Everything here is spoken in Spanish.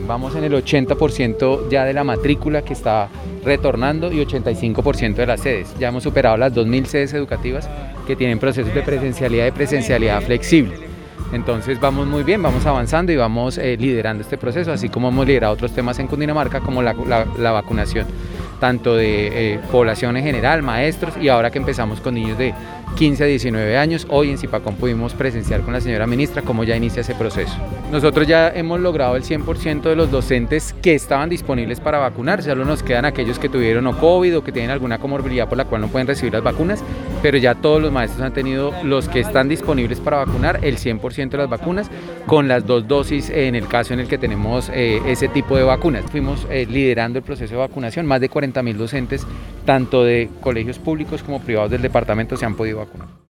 Vamos en el 80% ya de la matrícula que está retornando y 85% de las sedes. Ya hemos superado las 2.000 sedes educativas que tienen procesos de presencialidad y presencialidad flexible. Entonces vamos muy bien, vamos avanzando y vamos liderando este proceso, así como hemos liderado otros temas en Cundinamarca como la vacunación, tanto de población en general, maestros, y ahora que empezamos con niños de 15 a 19 años, hoy en Zipacón pudimos presenciar con la señora ministra cómo ya inicia ese proceso. Nosotros ya hemos logrado el 100% de los docentes que estaban disponibles para vacunar, solo nos quedan aquellos que tuvieron o COVID o que tienen alguna comorbilidad por la cual no pueden recibir las vacunas, pero ya todos los maestros han tenido, los que están disponibles para vacunar, el 100% de las vacunas, con las 2 dosis en el caso en el que tenemos ese tipo de vacunas. Fuimos liderando el proceso de vacunación, más de 40.000 docentes, tanto de colegios públicos como privados del departamento, se han podido vacunar.